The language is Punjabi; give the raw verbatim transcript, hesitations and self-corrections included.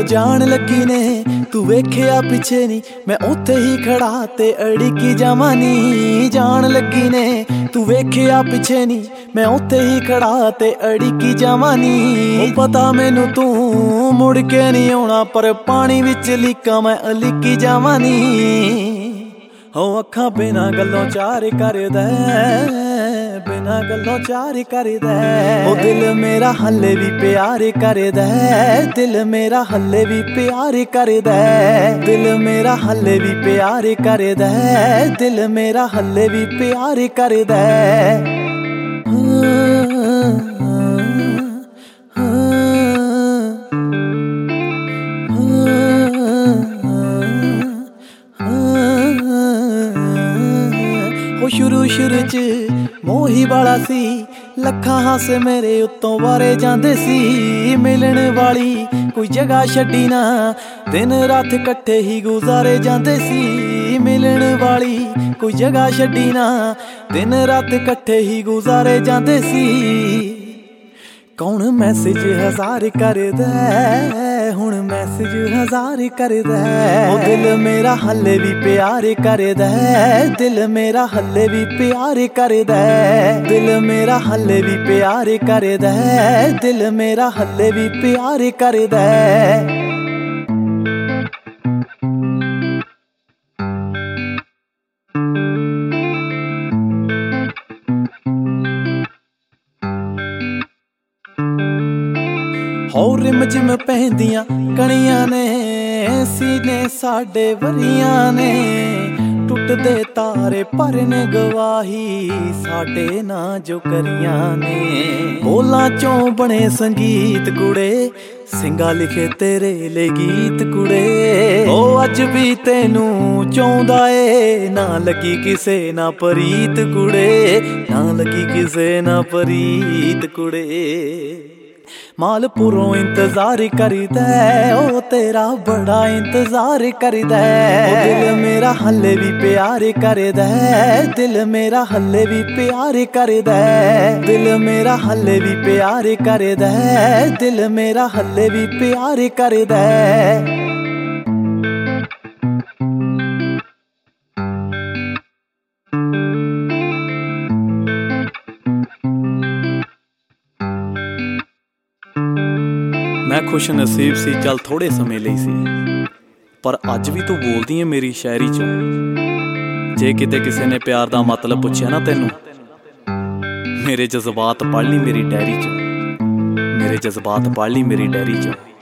ਜਾਣ ਲੱਗੀ ਨੇ ਤੂੰ ਵੇਖਿਆ ਪਿੱਛੇ ਨੀ ਮੈਂ ਉੱਥੇ ਹੀ ਖੜਾ ਤੇ ਅੜਿੱਕੀ ਜਾਵਾਂ ਨੀ। ਜਾਣ ਲੱਗੀ ਨੇ ਤੂੰ ਵੇਖਿਆ ਪਿੱਛੇ ਨੀ ਮੈਂ ਉੱਥੇ ਹੀ ਖੜਾ ਤੇ ਅੜਿੱਕੀ ਜਾਵਾਂ ਨੀ। ਉਹ ਪਤਾ ਮੈਨੂੰ ਤੂੰ ਮੁੜ ਕੇ ਨਹੀਂ ਆਉਣਾ ਪਰ ਪਾਣੀ ਵਿੱਚ ਲੀਕਾਂ ਮੈਂ ਅਲਿੱਕੀ ਜਾਵਾਂ ਨੀ। ਹੋ ਅੱਖਾਂ ਬਿਨਾਂ ਗੱਲੋਂ ਚਾਰ ਕਰਦਾ ਬਿਨਾਂ ਗੱਲੋਂ ਚਾਰ ਕਰਦਾ ਉਹ ਦਿਲ ਮੇਰਾ ਹੱਲੇ ਵੀ ਪਿਆਰ ਕਰਦਾ ਦਿਲ ਮੇਰਾ ਹੱਲੇ ਵੀ ਪਿਆਰ ਕਰਦਾ ਦਿਲ ਮੇਰਾ ਹੱਲੇ ਵੀ ਪਿਆਰ ਕਰਦਾ ਦਿਲ ਮੇਰਾ ਹੱਲੇ ਵੀ ਪਿਆਰ ਕਰਦਾ। ਉਹ ਸ਼ੁਰੂ ਸ਼ੁਰੂ ਚ ਮੋਹੀ ਵਾਲਾ ਸੀ ਲੱਖਾਂ ਹਾਸੇ ਮੇਰੇ ਉੱਤੋਂ ਵਾਰੇ ਜਾਂਦੇ ਸੀ। ਮਿਲਣ ਵਾਲੀ ਕੋਈ ਜਗ੍ਹਾ ਛੱਡੀ ਨਾ ਦਿਨ ਰਾਤ ਇਕੱਠੇ ਹੀ ਗੁਜ਼ਾਰੇ ਜਾਂਦੇ ਸੀ। ਮਿਲਣ ਵਾਲੀ ਕੋਈ ਜਗ੍ਹਾ ਛੱਡੀ ਨਾ ਦਿਨ ਰਾਤ ਇਕੱਠੇ ਹੀ ਗੁਜ਼ਾਰੇ ਜਾਂਦੇ ਸੀ। ਕੌਣ ਮੈਸੇਜ ਹਜ਼ਾਰ ਕਰਦਾ ਹੁਣ ਮੈਸੇਜ ਹਜ਼ਾਰ ਕਰਦਾ ਉਹ ਦਿਲ ਮੇਰਾ ਹੱਲੇ ਵੀ ਪਿਆਰ ਕਰਦਾ ਦਿਲ ਮੇਰਾ ਹੱਲੇ ਵੀ ਪਿਆਰ ਕਰਦਾ ਦਿਲ ਮੇਰਾ ਹੱਲੇ ਵੀ ਪਿਆਰ ਕਰਦਾ ਦਿਲ ਮੇਰਾ ਹੱਲੇ ਵੀ ਪਿਆਰ ਕਰਦਾ। ਹੋਰ ਰਿਮਝਿਮ ਪੈਂਦੀਆਂ ਕਣੀਆਂ ਨੇ ਸੀਨੇ ਸਾਡੇ ਵਰੀਆਂ ਨੇ ਟੁੱਟਦੇ ਤਾਰੇ ਭਰਨ ਗਵਾਹੀ ਸਾਡੇ ਨਾਂ ਜੋ ਕਰੀਆਂ ਨੇ। ਬੋਲਾਂ ਚੋਂ ਬਣੇ ਸੰਗੀਤ ਕੁੜੇ ਸਿੰਘਾਂ ਲਿਖੇ ਤੇਰੇ ਲਈ ਗੀਤ ਕੁੜੇ ਉਹ ਅੱਜ ਵੀ ਤੈਨੂੰ ਚਾਹੁੰਦਾ ਏ ਨਾ ਲੱਗੀ ਕਿਸੇ ਨਾ ਪ੍ਰੀਤ ਕੁੜੇ ਨਾ ਲੱਗੀ ਕਿਸੇ ਨਾ ਪ੍ਰੀਤ ਕੁੜੇ। ਮਾਲਪੁਰੋਂ ਇੰਤਜ਼ਾਰ ਕਰਦਾ ਉਹ ਤੇਰਾ ਬੜਾ ਇੰਤਜ਼ਾਰ ਕਰਦਾ ਉਹ ਦਿਲ ਮੇਰਾ ਹੱਲੇ ਵੀ ਪਿਆਰ ਕਰਦਾ ਦਿਲ ਮੇਰਾ ਹੱਲੇ ਵੀ ਪਿਆਰ ਕਰਦਾ ਦਿਲ ਮੇਰਾ ਹੱਲੇ ਵੀ ਪਿਆਰ ਕਰਦਾ ਦਿਲ ਮੇਰਾ ਹੱਲੇ ਵੀ ਪਿਆਰ ਕਰਦਾ। ਮੈਂ ਖੁਸ਼ ਨਸੀਬ ਸੀ ਚੱਲ ਥੋੜੇ ਸਮੇਂ ਲਈ ਸੀ ਪਰ ਅੱਜ ਵੀ ਤੂੰ ਬੋਲਦੀ ਏ ਮੇਰੀ ਸ਼ਾਇਰੀ ਚੋਂ। ਜੇ ਕਿਤੇ ਕਿਸੇ ਨੇ ਪਿਆਰ ਦਾ ਮਤਲਬ ਪੁੱਛਿਆ ਨਾ ਤੈਨੂੰ ਮੇਰੇ ਜਜ਼ਬਾਤ ਪੜ੍ਹ ਲਈ ਮੇਰੀ ਡਾਇਰੀ ਚੋਂ ਮੇਰੇ ਜਜ਼ਬਾਤ ਪੜ੍ਹ ਲਈ ਮੇਰੀ ਡਾਇਰੀ ਚੋਂ।